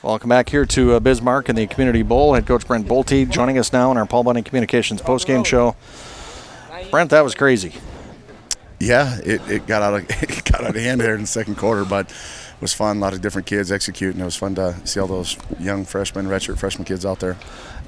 Welcome back here to Bismarck and the Community Bowl. Head coach Brent Bolte joining us now on our Paul Bunyan Communications postgame show. Brent, that was crazy. Yeah, it got out of hand there in the second quarter, but it was fun. A lot of different kids executing. It was fun to see all those young freshmen, redshirt freshman kids out there.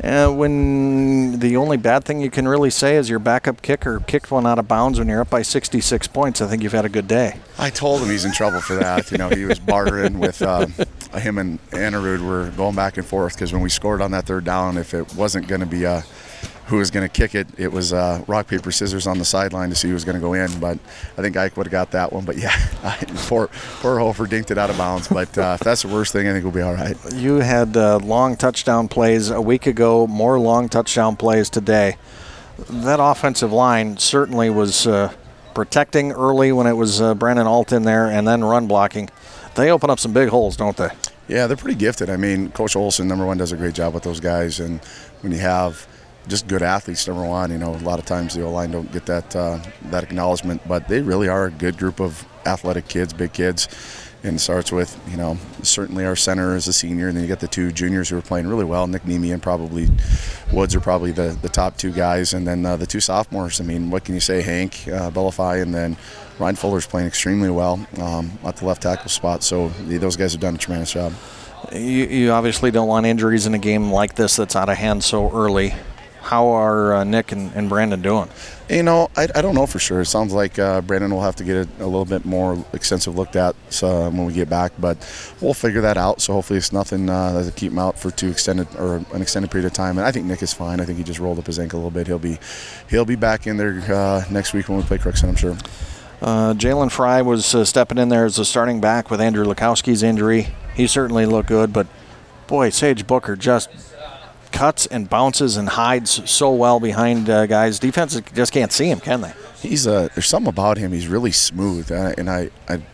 When the only bad thing you can really say is your backup kicker kicked one out of bounds when you're up by 66 points, I think you've had a good day. I told him he's in trouble for that. He was bartering with him and Anarud were going back and forth because when we scored on that third down, if it wasn't going to be who was going to kick it, it was rock, paper, scissors on the sideline to see who was going to go in. But I think Ike would have got that one. But, yeah, poor Hofer dinked it out of bounds. But if that's the worst thing, I think we'll be all right. You had long touchdown plays a week ago, more long touchdown plays today. That offensive line certainly was protecting early when it was Brandon Alt in there and then run blocking. They open up some big holes, don't they? Yeah, they're pretty gifted. I mean, Coach Olson, number one, does a great job with those guys. And when you have just good athletes, number one, a lot of times the O-line don't get that acknowledgement, but they really are a good group of athletic kids, big kids. And it starts with, certainly our center is a senior, and then you get the two juniors who are playing really well. Nick Nemi and probably Woods are probably the top two guys, and then the two sophomores. I mean, what can you say? Hank Bellafai, and then Ryan Fuller's playing extremely well at the left tackle spot. So those guys have done a tremendous job. You obviously don't want injuries in a game like this that's out of hand so early. How are Nick and Brandon doing? I don't know for sure. It sounds like Brandon will have to get a little bit more extensive looked at when we get back, but we'll figure that out. So hopefully it's nothing that'll keep him out for an extended period of time. And I think Nick is fine. I think he just rolled up his ankle a little bit. He'll be back in there next week when we play Crookston, I'm sure. Jalen Fry was stepping in there as a starting back with Andrew Lukowski's injury. He certainly looked good, but boy, Sage Booker just cuts and bounces and hides so well behind guys. Defenses just can't see him, can they? There's something about him. He's really smooth, and I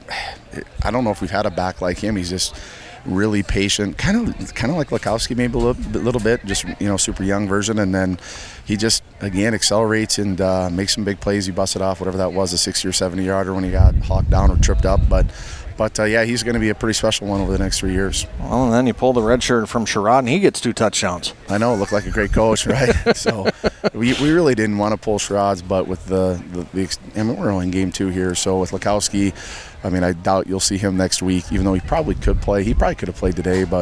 don't know if we've had a back like him. He's just really patient, kind of like Lukowski maybe a little bit, just super young version. And then he just again accelerates and makes some big plays. He busted off whatever that was, a 60 or 70 yarder when he got hawked down or tripped up, but yeah, he's going to be a pretty special one over the next 3 years. Well, and then you pull the red shirt from Sherrod, and he gets 2 touchdowns. I know, looked like a great coach, right? So we really didn't want to pull Sherrod's, but with we're only in game 2 here, so with Lukowski, I doubt you'll see him next week, even though he probably could play. He probably could have played today, but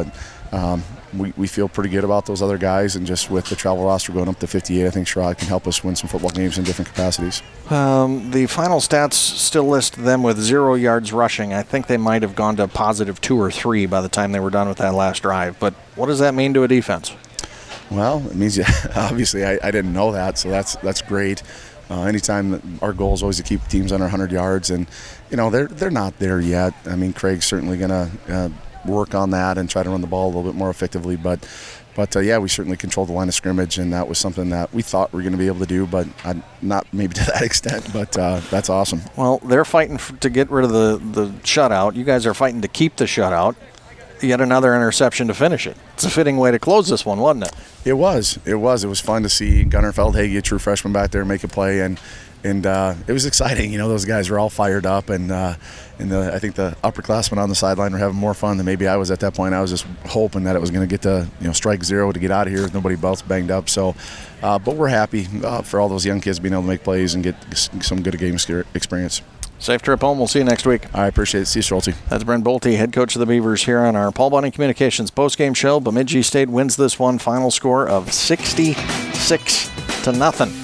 we feel pretty good about those other guys, and just with the travel roster going up to 58, I think Sherrod can help us win some football games in different capacities. The final stats still list them with 0 yards rushing. I think they might have gone to positive 2 or 3 by the time they were done with that last drive. But what does that mean to a defense? Well, it means obviously I didn't know that, so that's great. Anytime our goal is always to keep teams under 100 yards, and they're not there yet. Craig's certainly going to work on that and try to run the ball a little bit more effectively, but yeah, we certainly controlled the line of scrimmage, and that was something that we thought we were going to be able to do, but not maybe to that extent, but that's awesome. Well, they're fighting to get rid of the shutout. You guys are fighting to keep the shutout. Yet another interception to finish it. It's a fitting way to close this one, wasn't it? It was. It was fun to see Gunnar Feldhage, a true freshman, back there make a play, and it was exciting. Those guys were all fired up, and I think the upperclassmen on the sideline were having more fun than maybe I was at that point. I was just hoping that it was going to get to strike 0 to get out of here with nobody else banged up. So, but we're happy for all those young kids being able to make plays and get some good game experience. Safe trip home. We'll see you next week. I appreciate it. See you, Schulte. That's Brent Bolte, head coach of the Beavers, here on our Paul Bunyan Communications postgame show. Bemidji State wins this one, final score of 66-0.